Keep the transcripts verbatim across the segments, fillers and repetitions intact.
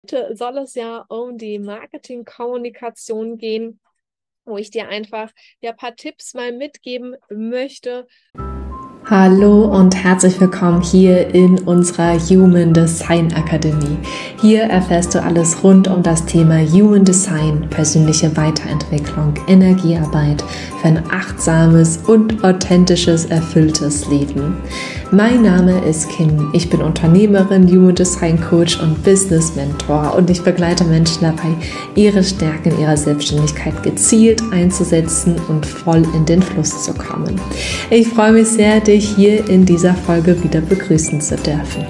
Heute soll es ja um die Marketingkommunikation gehen, wo ich dir einfach ja, ein paar Tipps mal mitgeben möchte. Hallo und herzlich willkommen hier in unserer Human Design Akademie. Hier erfährst du alles rund um das Thema Human Design, persönliche Weiterentwicklung, Energiearbeit für ein achtsames und authentisches, erfülltes Leben. Mein Name ist Kim, ich bin Unternehmerin, Human Design Coach und Business Mentor und ich begleite Menschen dabei, ihre Stärken in ihrer Selbstständigkeit gezielt einzusetzen und voll in den Fluss zu kommen. Ich freue mich sehr, dich hier in dieser Folge wieder begrüßen zu dürfen.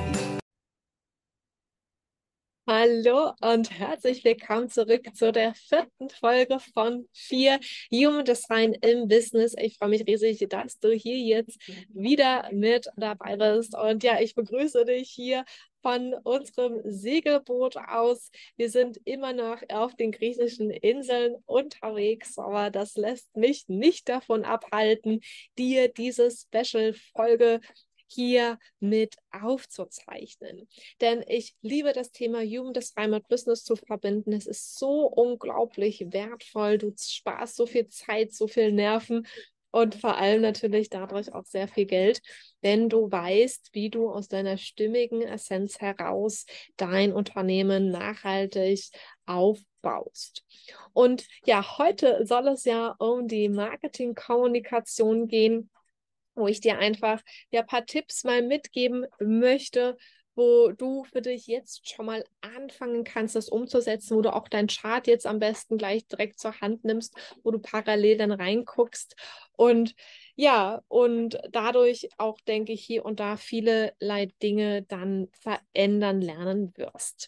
Hallo und herzlich willkommen zurück zu der vierten Folge von vier Human Design im Business. Ich freue mich riesig, dass du hier jetzt wieder mit dabei bist. Und ja, ich begrüße dich hier von unserem Segelboot aus. Wir sind immer noch auf den griechischen Inseln unterwegs, aber das lässt mich nicht davon abhalten, dir diese Special-Folge hier mit aufzuzeichnen. Denn ich liebe das Thema Human Design mit Business zu verbinden. Es ist so unglaublich wertvoll. Du sparst so viel Zeit, so viel Nerven und vor allem natürlich dadurch auch sehr viel Geld, wenn du weißt, wie du aus deiner stimmigen Essenz heraus dein Unternehmen nachhaltig aufbaust. Und ja, heute soll es ja um die Marketingkommunikation gehen, wo ich dir einfach ja, ein paar Tipps mal mitgeben möchte, wo du für dich jetzt schon mal anfangen kannst, das umzusetzen, wo du auch deinen Chart jetzt am besten gleich direkt zur Hand nimmst, wo du parallel dann reinguckst und ja, und dadurch auch, denke ich, hier und da vielerlei Dinge dann verändern lernen wirst.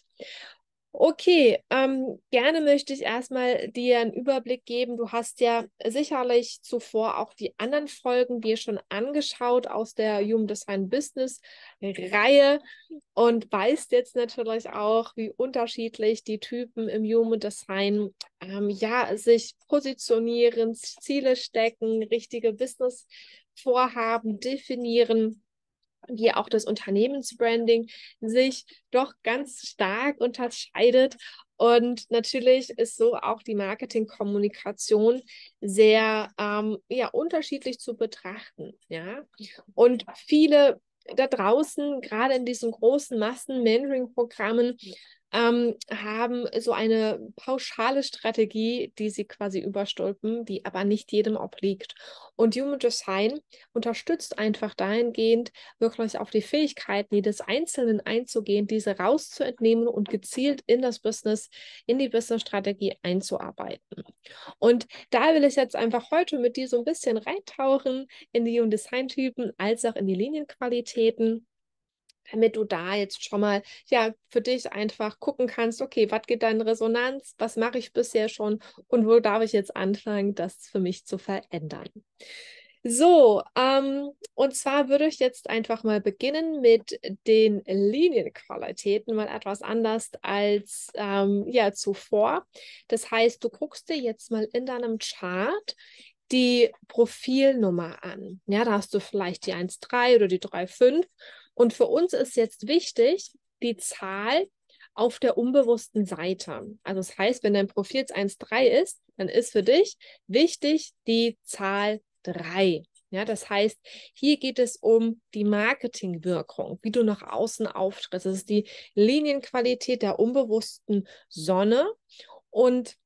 Okay, ähm, gerne möchte ich erstmal dir einen Überblick geben. Du hast ja sicherlich zuvor auch die anderen Folgen dir schon angeschaut aus der Human Design Business Reihe und weißt jetzt natürlich auch, wie unterschiedlich die Typen im Human Design ähm, ja, sich positionieren, Ziele stecken, richtige Business-Vorhaben definieren, wie auch das Unternehmensbranding sich doch ganz stark unterscheidet. Und natürlich ist so auch die Marketingkommunikation sehr ähm, ja, unterschiedlich zu betrachten. Ja? Und viele da draußen, gerade in diesen großen Massen-Mentoring-Programmen, ähm, haben so eine pauschale Strategie, die sie quasi überstülpen, die aber nicht jedem obliegt. Und Human Design unterstützt einfach dahingehend, wirklich auf die Fähigkeiten jedes Einzelnen einzugehen, diese rauszuentnehmen und gezielt in das Business, in die Business-Strategie einzuarbeiten. Und da will ich jetzt einfach heute mit dir so ein bisschen reintauchen in die Human Design-Typen als auch in die Linienqualitäten, damit du da jetzt schon mal ja für dich einfach gucken kannst, okay, was geht da in Resonanz, was mache ich bisher schon und wo darf ich jetzt anfangen, das für mich zu verändern. So, ähm, und zwar würde ich jetzt einfach mal beginnen mit den Linienqualitäten, mal etwas anders als ähm, ja, zuvor. Das heißt, du guckst dir jetzt mal in deinem Chart die Profilnummer an. Ja, da hast du vielleicht die eins drei oder die drei fünf. Und für uns ist jetzt wichtig, die Zahl auf der unbewussten Seite. Also das heißt, wenn dein Profil jetzt eins drei ist, dann ist für dich wichtig die Zahl drei. Ja, das heißt, hier geht es um die Marketingwirkung, wie du nach außen auftrittst. Das ist die Linienqualität der unbewussten Sonne. Und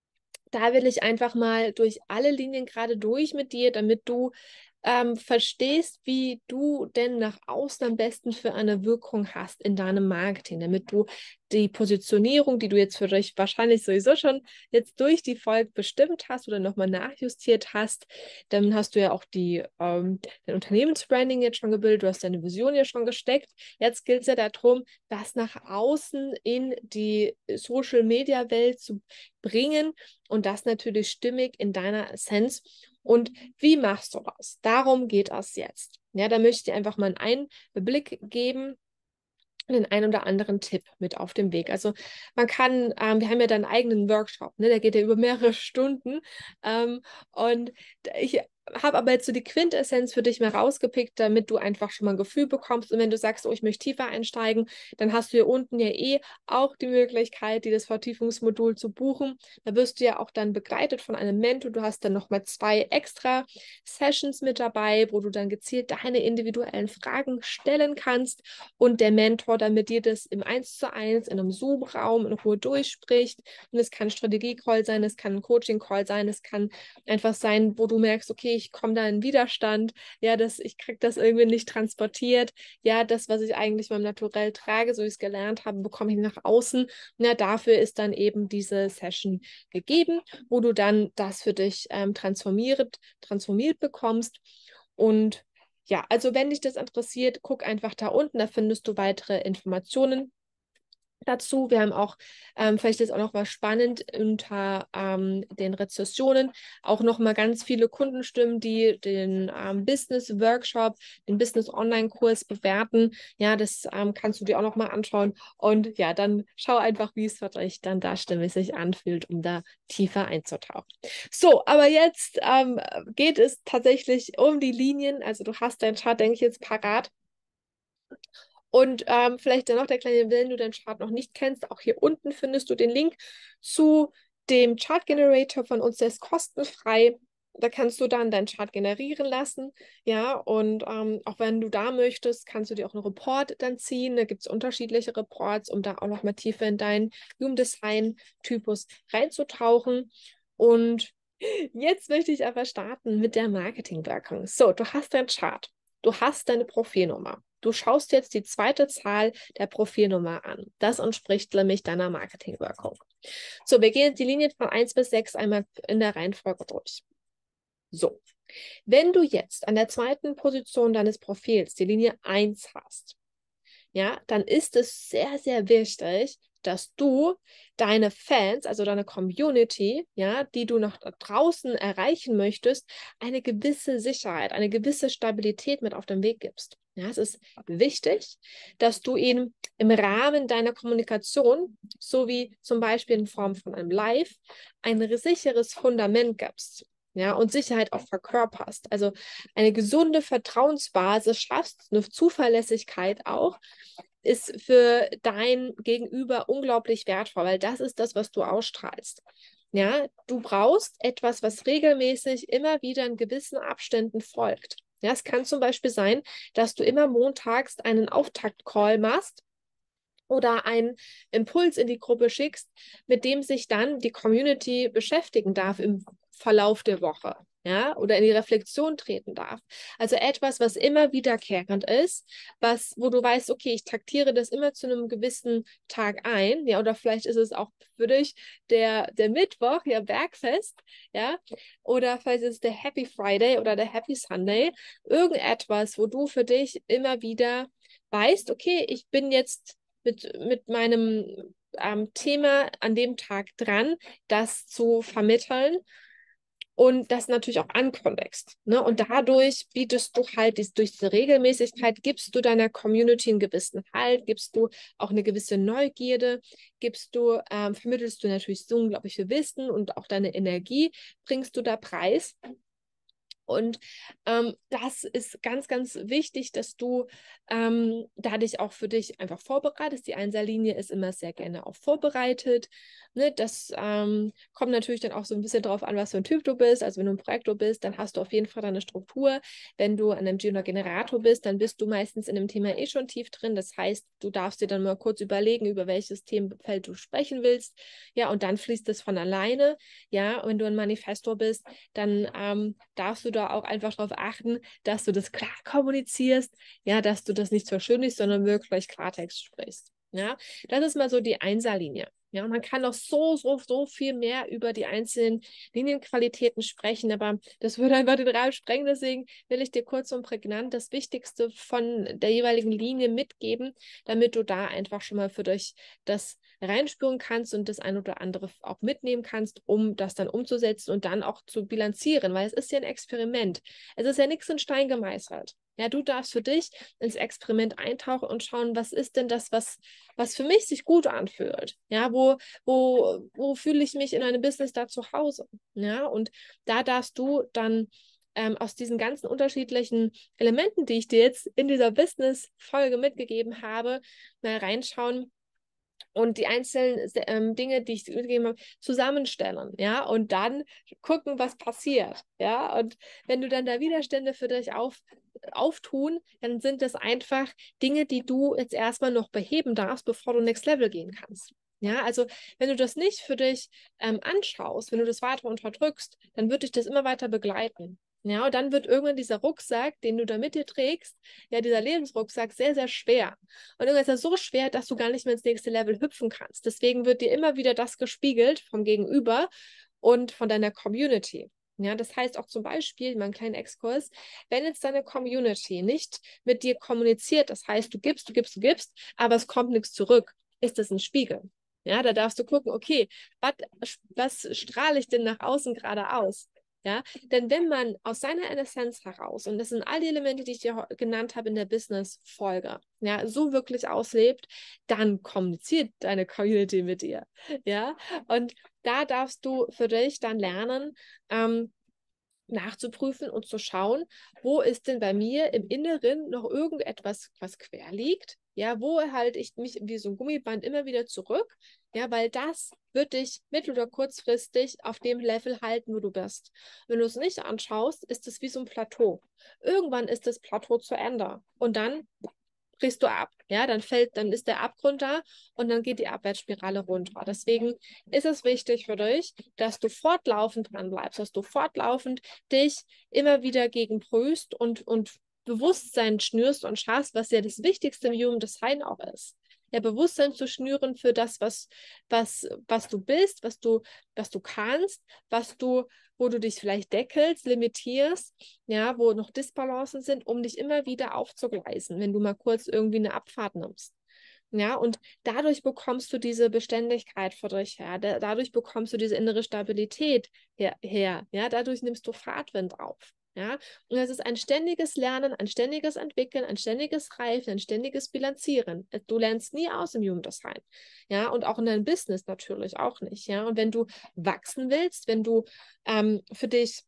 da will ich einfach mal durch alle Linien gerade durch mit dir, damit du ähm, verstehst, wie du denn nach außen am besten für eine Wirkung hast in deinem Marketing, damit du die Positionierung, die du jetzt für dich wahrscheinlich sowieso schon jetzt durch die Folge bestimmt hast oder nochmal nachjustiert hast, dann hast du ja auch die, ähm, dein Unternehmensbranding jetzt schon gebildet, du hast deine Vision ja schon gesteckt. Jetzt gilt es ja darum, das nach außen in die Social-Media-Welt zu bringen und das natürlich stimmig in deiner Essenz. Und wie machst du das? Darum geht es jetzt. Ja, da möchte ich dir einfach mal einen Einblick geben, den einen oder anderen Tipp mit auf dem Weg. Also man kann, ähm, wir haben ja da einen eigenen Workshop, ne? Der geht ja über mehrere Stunden. Ähm, und ich habe aber jetzt so die Quintessenz für dich mal rausgepickt, damit du einfach schon mal ein Gefühl bekommst. Und wenn du sagst, oh, ich möchte tiefer einsteigen, dann hast du hier unten ja eh auch die Möglichkeit, dir das Vertiefungsmodul zu buchen. Da wirst du ja auch dann begleitet von einem Mentor. Du hast dann nochmal zwei extra Sessions mit dabei, wo du dann gezielt deine individuellen Fragen stellen kannst und der Mentor dann mit dir das im Eins zu eins in einem Zoom-Raum in Ruhe durchspricht. Und es kann ein Strategie-Call sein, es kann ein Coaching-Call sein, es kann einfach sein, wo du merkst, okay, ich komme da in Widerstand, ja, das, ich kriege das irgendwie nicht transportiert, ja, das, was ich eigentlich meinem Naturell trage, so wie ich es gelernt habe, bekomme ich nach außen. Ja, dafür ist dann eben diese Session gegeben, wo du dann das für dich ähm, transformiert, transformiert bekommst. Und ja, also wenn dich das interessiert, guck einfach da unten, da findest du weitere Informationen dazu. Wir haben auch, ähm, vielleicht ist auch noch mal spannend, unter ähm, den Rezessionen auch noch mal ganz viele Kundenstimmen, die den ähm, Business-Workshop, den Business-Online-Kurs bewerten. Ja, das ähm, kannst du dir auch noch mal anschauen. Und ja, dann schau einfach, wie es für dich dann da stimmig sich anfühlt, um da tiefer einzutauchen. So, aber jetzt ähm, geht es tatsächlich um die Linien. Also du hast deinen Chart, denke ich, jetzt parat. Und ähm, vielleicht dann noch der kleine, wenn du deinen Chart noch nicht kennst, auch hier unten findest du den Link zu dem Chart Generator von uns, der ist kostenfrei. Da kannst du dann deinen Chart generieren lassen, ja, und ähm, auch wenn du da möchtest, kannst du dir auch einen Report dann ziehen. Da gibt es unterschiedliche Reports, um da auch noch mal tiefer in deinen Human Design Typus reinzutauchen. Und jetzt möchte ich aber starten mit der Marketingwirkung. So, du hast deinen Chart, du hast deine Profilnummer. Du schaust jetzt die zweite Zahl der Profilnummer an. Das entspricht nämlich deiner Marketingwirkung. So, wir gehen die Linien von eins bis sechs einmal in der Reihenfolge durch. So, wenn du jetzt an der zweiten Position deines Profils die Linie eins hast, ja, dann ist es sehr, sehr wichtig, dass du deine Fans, also deine Community, ja, die du nach draußen erreichen möchtest, eine gewisse Sicherheit, eine gewisse Stabilität mit auf den Weg gibst. Ja, es ist wichtig, dass du ihnen im Rahmen deiner Kommunikation, so wie zum Beispiel in Form von einem Live, ein sicheres Fundament gibst. Ja, und Sicherheit auch verkörperst. Also eine gesunde Vertrauensbasis schaffst, eine Zuverlässigkeit auch, ist für dein Gegenüber unglaublich wertvoll, weil das ist das, was du ausstrahlst. Ja, du brauchst etwas, was regelmäßig immer wieder in gewissen Abständen folgt. Ja, es kann zum Beispiel sein, dass du immer montags einen Auftakt-Call machst oder einen Impuls in die Gruppe schickst, mit dem sich dann die Community beschäftigen darf im Verlauf der Woche, ja, oder in die Reflexion treten darf. Also etwas, was immer wiederkehrend ist, was, wo du weißt, okay, ich taktiere das immer zu einem gewissen Tag ein, ja, oder vielleicht ist es auch für dich der, der Mittwoch, ja, Bergfest, ja, oder vielleicht ist es der Happy Friday oder der Happy Sunday, irgendetwas, wo du für dich immer wieder weißt, okay, ich bin jetzt mit, mit meinem ähm, Thema an dem Tag dran, das zu vermitteln und das natürlich auch ankündigst. Ne? Und dadurch bietest du halt, dies, durch diese Regelmäßigkeit, gibst du deiner Community einen gewissen Halt, gibst du auch eine gewisse Neugierde, gibst du, ähm, vermittelst du natürlich so unglaublich viel Wissen und auch deine Energie bringst du da preis. Und ähm, das ist ganz, ganz wichtig, dass du ähm, da dich auch für dich einfach vorbereitest. Die Einserlinie ist immer sehr gerne auch vorbereitet. Ne? Das ähm, kommt natürlich dann auch so ein bisschen drauf an, was für ein Typ du bist. Also wenn du ein Projektor bist, dann hast du auf jeden Fall deine Struktur. Wenn du an einem Generator bist, dann bist du meistens in dem Thema eh schon tief drin. Das heißt, du darfst dir dann mal kurz überlegen, über welches Themenfeld du sprechen willst. Ja, und dann fließt es von alleine. Ja, und wenn du ein Manifestor bist, dann ähm, darfst du da auch einfach darauf achten, dass du das klar kommunizierst, ja, dass du das nicht verschönigst, sondern wirklich Klartext sprichst. Ja, das ist mal so die Einserlinie. Ja, und man kann noch so, so, so viel mehr über die einzelnen Linienqualitäten sprechen, aber das würde einfach den Rahmen sprengen. Deswegen will ich dir kurz und prägnant das Wichtigste von der jeweiligen Linie mitgeben, damit du da einfach schon mal für dich das reinspüren kannst und das ein oder andere auch mitnehmen kannst, um das dann umzusetzen und dann auch zu bilanzieren, weil es ist ja ein Experiment. Es ist ja nichts in Stein gemeißelt. Ja, du darfst für dich ins Experiment eintauchen und schauen, was ist denn das, was, was für mich sich gut anfühlt. Ja, wo, wo, wo fühle ich mich in einem Business da zu Hause? Ja, und da darfst du dann ähm, aus diesen ganzen unterschiedlichen Elementen, die ich dir jetzt in dieser Business-Folge mitgegeben habe, mal reinschauen und die einzelnen ähm, Dinge, die ich dir mitgegeben habe, zusammenstellen, ja, und dann gucken, was passiert, ja, und wenn du dann da Widerstände für dich auf, auftun, dann sind das einfach Dinge, die du jetzt erstmal noch beheben darfst, bevor du Next Level gehen kannst. Ja, also wenn du das nicht für dich ähm, anschaust, wenn du das weiter unterdrückst, dann wird dich das immer weiter begleiten. Ja, und dann wird irgendwann dieser Rucksack, den du da mit dir trägst, ja, dieser Lebensrucksack, sehr, sehr schwer. Und irgendwann ist er so schwer, dass du gar nicht mehr ins nächste Level hüpfen kannst. Deswegen wird dir immer wieder das gespiegelt vom Gegenüber und von deiner Community. Ja, das heißt auch zum Beispiel, mal einen kleinen Exkurs, wenn jetzt deine Community nicht mit dir kommuniziert, das heißt, du gibst, du gibst, du gibst, aber es kommt nichts zurück, ist das ein Spiegel. Ja, da darfst du gucken, okay, wat, was strahle ich denn nach außen gerade aus? Ja, denn wenn man aus seiner Essenz heraus, und das sind all die Elemente, die ich dir genannt habe in der Business-Folge, ja, so wirklich auslebt, dann kommuniziert deine Community mit dir. Ja, und da darfst du für dich dann lernen, ähm, nachzuprüfen und zu schauen, wo ist denn bei mir im Inneren noch irgendetwas, was quer liegt, ja, wo halte ich mich wie so ein Gummiband immer wieder zurück, ja, weil das wird dich mittel- oder kurzfristig auf dem Level halten, wo du bist. Wenn du es nicht anschaust, ist es wie so ein Plateau. Irgendwann ist das Plateau zu Ende und dann brichst du ab, ja, dann fällt, dann ist der Abgrund da und dann geht die Abwärtsspirale runter. Deswegen ist es wichtig für dich, dass du fortlaufend dran bleibst, dass du fortlaufend dich immer wieder gegenprüfst und, und Bewusstsein schnürst und schaffst, was ja das Wichtigste im Human Design auch ist. Ja, Bewusstsein zu schnüren für das, was, was, was du bist, was du, was du kannst, was du, wo du dich vielleicht deckelst, limitierst, ja, wo noch Disbalancen sind, um dich immer wieder aufzugleisen, wenn du mal kurz irgendwie eine Abfahrt nimmst. Ja, und dadurch bekommst du diese Beständigkeit für dich her. Da, dadurch bekommst du diese innere Stabilität her, her. Ja, dadurch nimmst du Fahrtwind auf. Ja, und es ist ein ständiges Lernen, ein ständiges Entwickeln, ein ständiges Reifen, ein ständiges Bilanzieren. Du lernst nie aus im Human Design. Ja, und auch in deinem Business natürlich auch nicht. Ja, und wenn du wachsen willst, wenn du ähm, für dich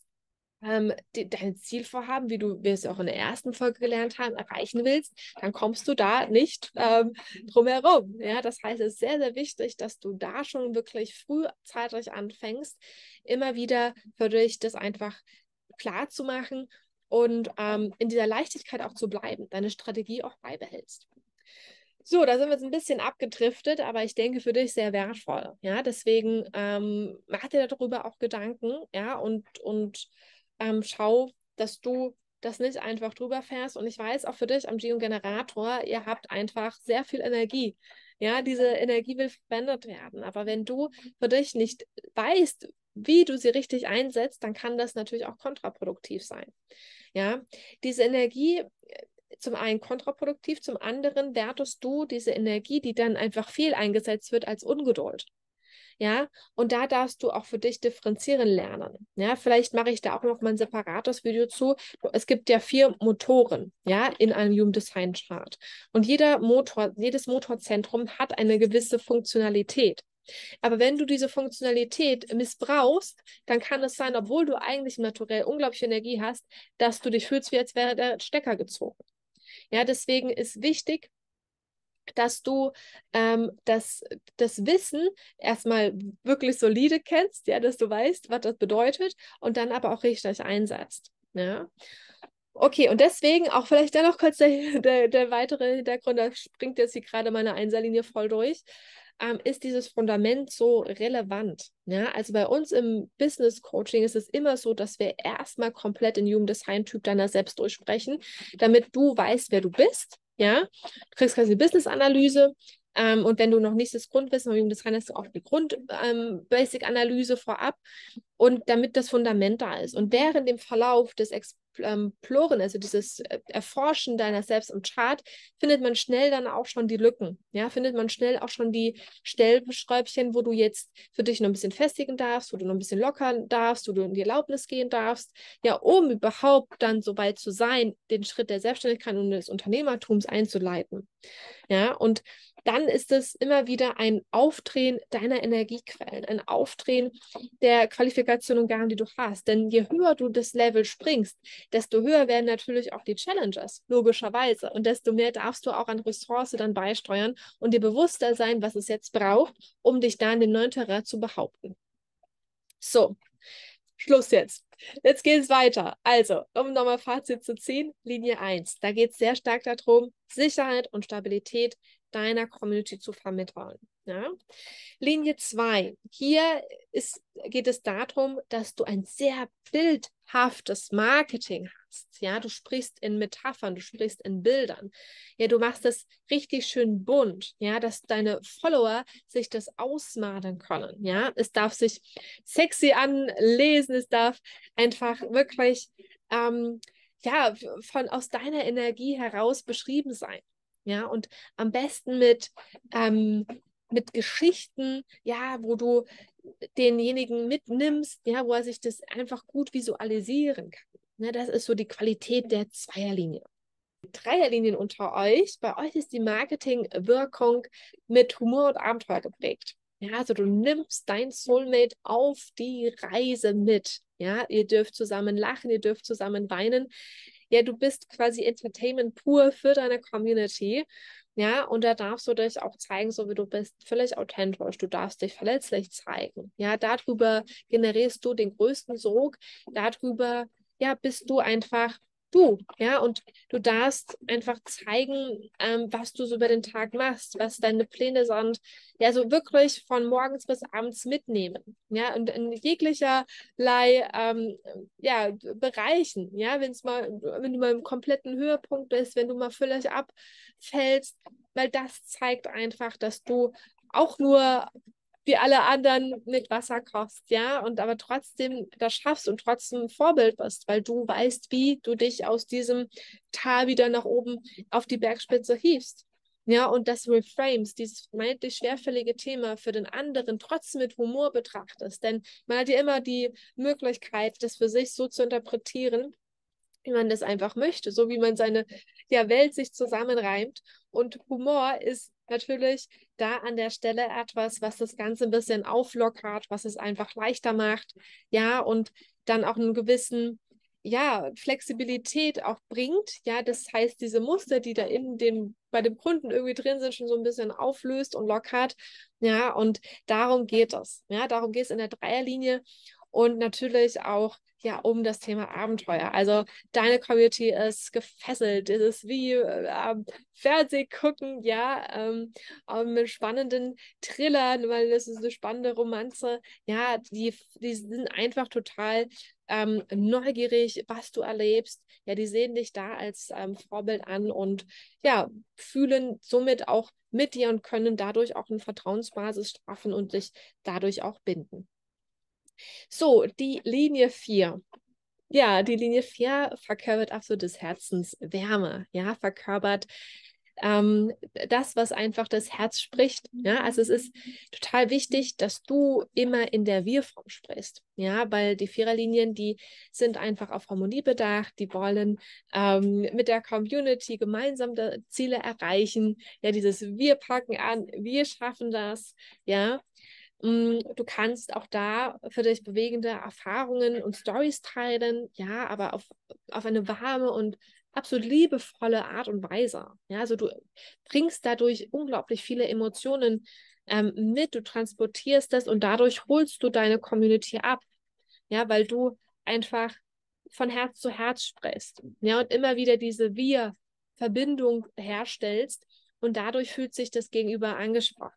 ähm, die, dein Zielvorhaben, wie du wir es auch in der ersten Folge gelernt haben, erreichen willst, dann kommst du da nicht ähm, drum herum. Ja, das heißt, es ist sehr, sehr wichtig, dass du da schon wirklich frühzeitig anfängst, immer wieder für dich das einfach klar zu machen und ähm, in dieser Leichtigkeit auch zu bleiben, deine Strategie auch beibehältst. So, da sind wir jetzt ein bisschen abgedriftet, aber ich denke für dich sehr wertvoll. Ja, deswegen ähm, mach dir darüber auch Gedanken, ja, und, und ähm, schau, dass du das nicht einfach drüber fährst. Und ich weiß auch für dich am Geon-Generator, ihr habt einfach sehr viel Energie. Ja, diese Energie will verwendet werden. Aber wenn du für dich nicht weißt, wie du sie richtig einsetzt, dann kann das natürlich auch kontraproduktiv sein. Ja, diese Energie zum einen kontraproduktiv, zum anderen wertest du diese Energie, die dann einfach fehl eingesetzt wird, als Ungeduld. Ja, und da darfst du auch für dich differenzieren lernen. Ja, vielleicht mache ich da auch noch mal ein separates Video zu. Es gibt ja vier Motoren, ja, in einem Human Design Chart. Und jeder Motor, jedes Motorzentrum hat eine gewisse Funktionalität. Aber wenn du diese Funktionalität missbrauchst, dann kann es sein, obwohl du eigentlich naturell unglaubliche Energie hast, dass du dich fühlst, wie als wäre der Stecker gezogen. Ja, deswegen ist wichtig, dass du ähm, das, das Wissen erstmal wirklich solide kennst, ja, dass du weißt, was das bedeutet und dann aber auch richtig einsetzt. Ja. Okay, und deswegen auch vielleicht dann noch kurz der, der, der weitere Hintergrund, da springt jetzt hier gerade meine Einserlinie voll durch, ähm, ist dieses Fundament so relevant. Ja? Also bei uns im Business Coaching ist es immer so, dass wir erstmal komplett den Human Design Typ deiner selbst durchsprechen, damit du weißt, wer du bist. Ja? Du kriegst quasi eine Business-Analyse. Ähm, und wenn du noch nicht das Grundwissen Human Design hast, du auch die Grund-Basic-Analyse ähm, vorab. Und damit das Fundament da ist. Und während dem Verlauf des Exploren, also dieses Erforschen deiner selbst im Chart, findet man schnell dann auch schon die Lücken. Ja, findet man schnell auch schon die Stellschräubchen, wo du jetzt für dich noch ein bisschen festigen darfst, wo du noch ein bisschen lockern darfst, wo du in die Erlaubnis gehen darfst. Ja, um überhaupt dann so weit zu sein, den Schritt der Selbstständigkeit und des Unternehmertums einzuleiten. Ja, und dann ist es immer wieder ein Aufdrehen deiner Energiequellen, ein Aufdrehen der Qualifikation und Gaben, die du hast. Denn je höher du das Level springst, desto höher werden natürlich auch die Challenges, logischerweise. Und desto mehr darfst du auch an Ressource dann beisteuern und dir bewusster sein, was es jetzt braucht, um dich da in dem neuen Terrain zu behaupten. So, Schluss jetzt. Jetzt geht es weiter. Also, um nochmal Fazit zu ziehen, Linie eins. Da geht es sehr stark darum, Sicherheit und Stabilität deiner Community zu vermitteln. Ja? Linie zwei. Hier ist, geht es darum, dass du ein sehr bildhaftes Marketing hast. Ja? Du sprichst in Metaphern, du sprichst in Bildern. Ja, du machst das richtig schön bunt, ja, dass deine Follower sich das ausmalen können. Ja? Es darf sich sexy anlesen, es darf einfach wirklich ähm, ja, von aus deiner Energie heraus beschrieben sein. Ja, und am besten mit, ähm, mit Geschichten, ja, wo du denjenigen mitnimmst, ja, wo er sich das einfach gut visualisieren kann. Ne, das ist so die Qualität der Zweierlinie. Dreierlinien unter euch, bei euch ist die Marketingwirkung mit Humor und Abenteuer geprägt. Ja, also du nimmst dein Soulmate auf die Reise mit. Ja, ihr dürft zusammen lachen, ihr dürft zusammen weinen. Ja, du bist quasi Entertainment pur für deine Community. Ja, und da darfst du dich auch zeigen, so wie du bist, völlig authentisch. Du darfst dich verletzlich zeigen. Ja, darüber generierst du den größten Sog. Darüber, ja, bist du einfach du. Ja, und du darfst einfach zeigen, ähm, was du so über den Tag machst, was deine Pläne sind. Ja, so wirklich von morgens bis abends mitnehmen. Ja, und in jeglicherlei ähm, ja, Bereichen. Ja, wenn es mal, wenn du mal im kompletten Höhepunkt bist, wenn du mal völlig abfällst, weil das zeigt einfach, dass du auch nur wie alle anderen mit Wasser kochst, ja, und aber trotzdem das schaffst und trotzdem ein Vorbild bist, weil du weißt, wie du dich aus diesem Tal wieder nach oben auf die Bergspitze hiefst. Ja, und das Reframes, dieses vermeintlich schwerfällige Thema für den anderen trotzdem mit Humor betrachtest. Denn man hat ja immer die Möglichkeit, das für sich so zu interpretieren, wie man das einfach möchte, so wie man seine ja, Welt sich zusammenreimt. Und Humor ist natürlich da an der Stelle etwas, was das Ganze ein bisschen auflockert, was es einfach leichter macht, ja, und dann auch einen gewissen, ja, Flexibilität auch bringt, ja, das heißt, diese Muster, die da in dem, bei dem Kunden irgendwie drin sind, schon so ein bisschen auflöst und lockert, ja, und darum geht es, ja, darum geht es in der Dreierlinie und natürlich auch ja, um das Thema Abenteuer. Also deine Community ist gefesselt. Es ist wie äh, Fernseh gucken, ja, ähm, mit spannenden Thrillern, weil das ist eine spannende Romanze. Ja, die, die sind einfach total ähm, neugierig, was du erlebst. Ja, die sehen dich da als ähm, Vorbild an und ja, fühlen somit auch mit dir und können dadurch auch eine Vertrauensbasis schaffen und dich dadurch auch binden. So, die Linie vier. Ja, die Linie vier verkörpert absolutes Herzenswärme, ja, verkörpert ähm, das, was einfach das Herz spricht. Ja, also es ist total wichtig, dass du immer in der Wir-Form sprichst. Ja, weil die Viererlinien, die sind einfach auf Harmonie bedacht, die wollen ähm, mit der Community gemeinsam Ziele erreichen. Ja, dieses Wir packen an, wir schaffen das, ja. Du kannst auch da für dich bewegende Erfahrungen und Storys teilen, ja, aber auf, auf eine warme und absolut liebevolle Art und Weise. Ja, also du bringst dadurch unglaublich viele Emotionen ähm, mit, du transportierst das und dadurch holst du deine Community ab, ja, weil du einfach von Herz zu Herz sprichst, ja, und immer wieder diese Wir-Verbindung herstellst und dadurch fühlt sich das Gegenüber angesprochen.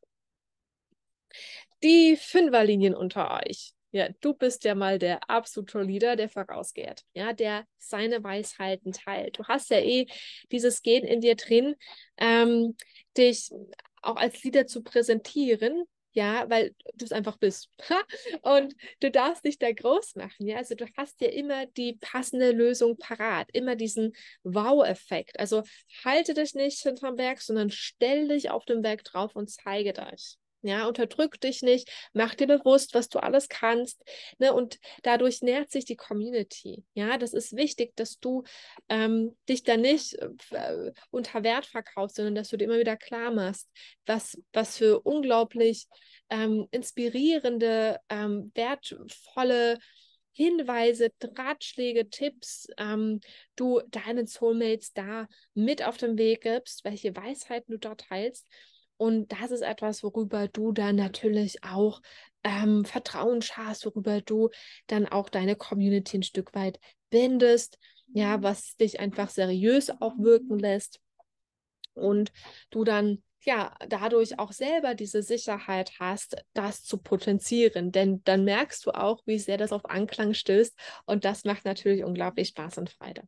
Die Fünferlinien unter euch. Ja, du bist ja mal der absolute Leader, der vorausgeht, ja, der seine Weisheiten teilt. Du hast ja eh dieses Gen in dir drin, ähm, dich auch als Leader zu präsentieren, ja, weil du es einfach bist. Und du darfst dich da groß machen, ja, also du hast ja immer die passende Lösung parat, immer diesen Wow-Effekt. Also halte dich nicht hinterm Berg, sondern stell dich auf den Berg drauf und zeige dich. Ja, unterdrück dich nicht, mach dir bewusst, was du alles kannst, ne? Und dadurch nährt sich die Community. Ja, das ist wichtig, dass du ähm, dich da nicht äh, unter Wert verkaufst, sondern dass du dir immer wieder klar machst, was, was für unglaublich ähm, inspirierende, ähm, wertvolle Hinweise, Ratschläge, Tipps, ähm, du deinen Soulmates da mit auf den Weg gibst, welche Weisheiten du dort teilst. Und das ist etwas, worüber du dann natürlich auch ähm, Vertrauen schaffst, worüber du dann auch deine Community ein Stück weit bindest, ja, was dich einfach seriös auch wirken lässt und du dann ja dadurch auch selber diese Sicherheit hast, das zu potenzieren, denn dann merkst du auch, wie sehr das auf Anklang stößt und das macht natürlich unglaublich Spaß und Freude.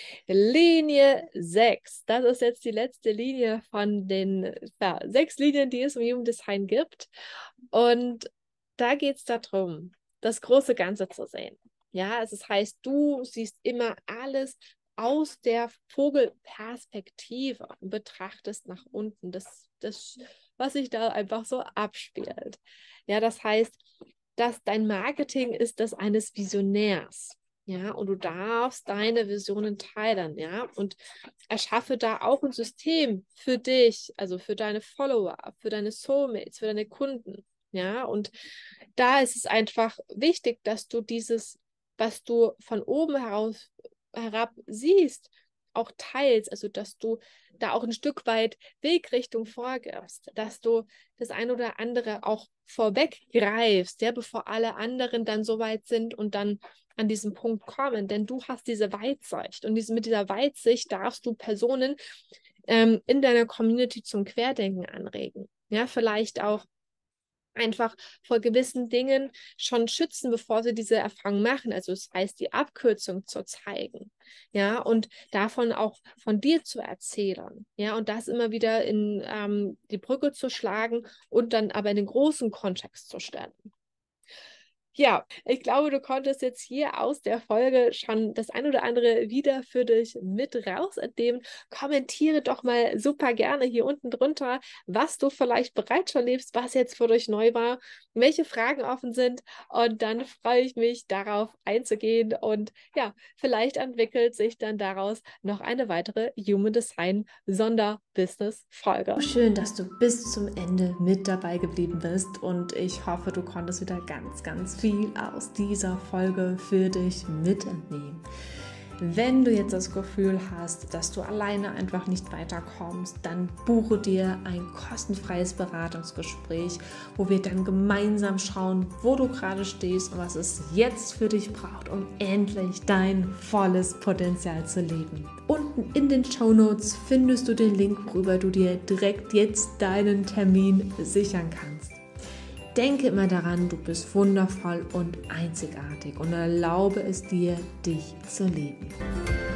Linie sechs. Das ist jetzt die letzte Linie von den ja, sechs Linien, die es im Human Design gibt. Und da geht es darum, das große Ganze zu sehen. Ja, also das heißt, du siehst immer alles aus der Vogelperspektive und betrachtest nach unten, das, das, was sich da einfach so abspielt. Ja, das heißt, dass dein Marketing ist das eines Visionärs. Ja, und du darfst deine Visionen teilen, ja, und erschaffe da auch ein System für dich, also für deine Follower, für deine Soulmates, für deine Kunden, ja, und da ist es einfach wichtig, dass du dieses, was du von oben heraus herab siehst, auch teilst, also dass du da auch ein Stück weit Wegrichtung vorgibst, dass du das ein oder andere auch vorweggreifst, ja, bevor alle anderen dann so weit sind und dann an diesen Punkt kommen, denn du hast diese Weitsicht und diese, mit dieser Weitsicht darfst du Personen ähm, in deiner Community zum Querdenken anregen, ja, vielleicht auch einfach vor gewissen Dingen schon schützen, bevor sie diese Erfahrung machen. Also das heißt, die Abkürzung zu zeigen, ja, und davon auch von dir zu erzählen, ja, und das immer wieder in ähm, die Brücke zu schlagen und dann aber in den großen Kontext zu stellen. Ja, ich glaube, du konntest jetzt hier aus der Folge schon das ein oder andere wieder für dich mit rausentnehmen. Kommentiere doch mal super gerne hier unten drunter, was du vielleicht bereits schon lebst, was jetzt für dich neu war, welche Fragen offen sind. Und dann freue ich mich, darauf einzugehen. Und ja, vielleicht entwickelt sich dann daraus noch eine weitere Human Design Sonder-Business-Folge. Schön, dass du bis zum Ende mit dabei geblieben bist und ich hoffe, du konntest wieder ganz, ganz viel aus dieser Folge für dich mitnehmen. Wenn du jetzt das Gefühl hast, dass du alleine einfach nicht weiterkommst, dann buche dir ein kostenfreies Beratungsgespräch, wo wir dann gemeinsam schauen, wo du gerade stehst und was es jetzt für dich braucht, um endlich dein volles Potenzial zu leben. Unten in den Shownotes findest du den Link, worüber du dir direkt jetzt deinen Termin sichern kannst. Denke immer daran, du bist wundervoll und einzigartig und erlaube es dir, dich zu leben.